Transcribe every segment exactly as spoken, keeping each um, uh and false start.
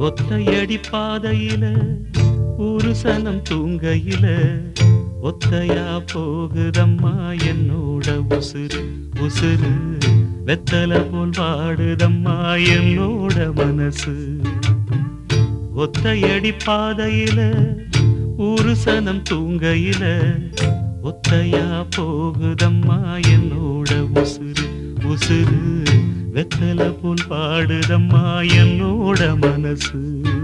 ஒத்தையடி பாதையில ஒரு சனம் தூங்கையில ஒத்தையா போகுதம்மா என்னோட உசுறு உசுறு வெத்தல போல் வாடுதம்மா என்னோட மனசு. ஒத்தையடி பாதையில ஒரு சனம் தூங்கையில ஒத்தையா போகுதம்மா என்னோட உசுறு உசுறு வெத்தல போல் பாடுதம்மா என்னோட மனசு.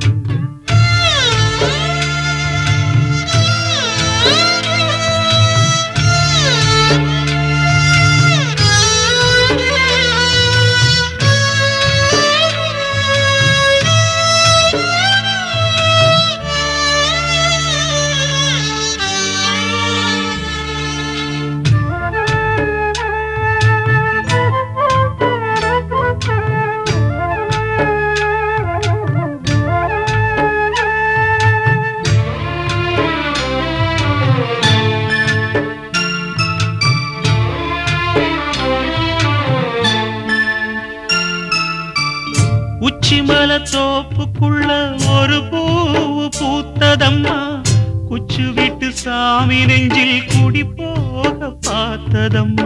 உச்சிமல தோப்புக்குள்ள ஒரு பூவு பூத்ததம்மா குச்சு விட்டு சாமி நெஞ்சில் குடி போக பார்த்ததம்மா.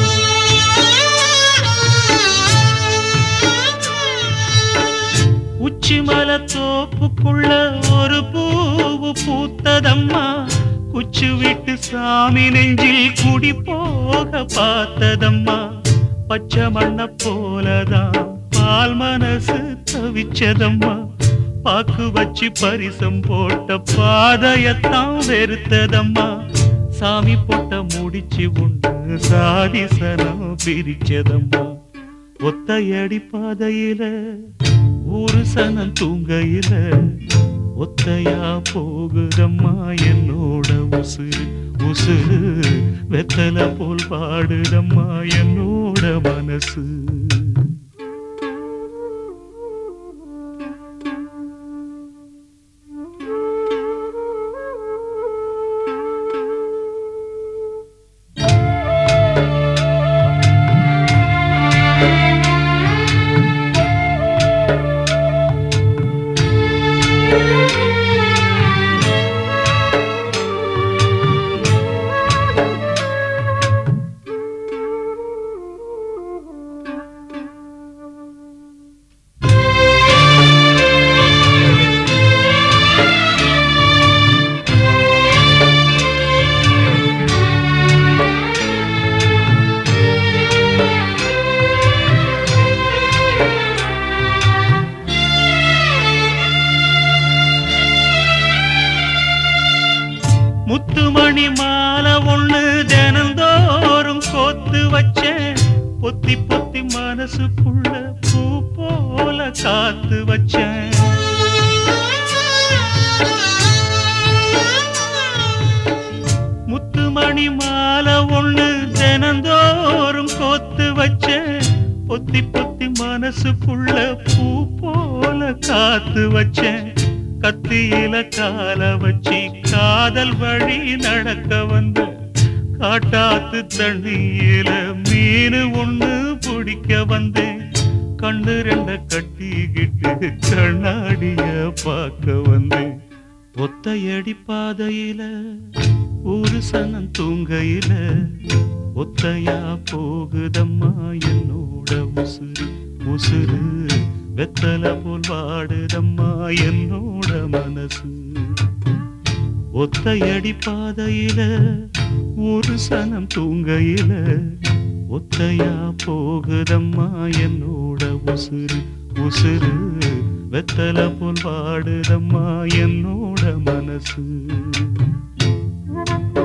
உச்சிமல தோப்புக்குள்ள ஒரு பூவு பூத்ததம்மா குச்சு விட்டு சாமி நெஞ்சில் குடி போக பார்த்ததம்மா. பச்சை மண்ண போலதான் பால் மனசு தவிச்சதம்மா. பாக்கு வச்சு பரிசம் போட்ட பாதையத்தான் வெறுத்ததம்மா. சாமி போட்ட முடிச்சு உண்டு சாதி சனம் பிரிச்சதம்மா. ஒத்தையடி பாதையில ஒரு சனம் தூங்கையில ஒத்தையா போகுதம்மா என்னோட உசுறு உசுறு வெத்தல போல் பாடுதம்மா என்னோட மனசு. முத்துமணி மாலை ஒண்ணு தினந்தோறும் கோத்து வச்சேன். பொத்தி பொத்தி மனசுக்குள்ள பூ போல காத்து வச்சேன். முத்துமணி மாலை ஒண்ணு தினந்தோறும் கோத்து வச்சேன். பொத்தி பொத்தி மனசுக்குள்ள பூ போல காத்து வச்சேன். கத்தியில கால வச்சி காதல் வழி நடக்க வந்த காட்டாத்து தண்ணியில மீனு ஒண்ணு பிடிக்க வந்தேன். கண்ணு ரெண்ட கட்டிக்கிட்டு கண்ணாடிய பார்க்க வந்தேன். ஒத்தையடி பாதையில ஒரு சனம் தூங்கையில ஒத்தையா போகுதம்மா என்னோட உசுறு உசுறு வெத்தல போல் வாடுதம்மா என்னோட மனசு. ஒத்தையடி பாதையில ஒரு சனம் தூங்கையில ஒத்தையா போகுதம்மா என்னோட உசுறு உசுறு வெத்தல போல் வாடுதம்மா என்னோட மனசு.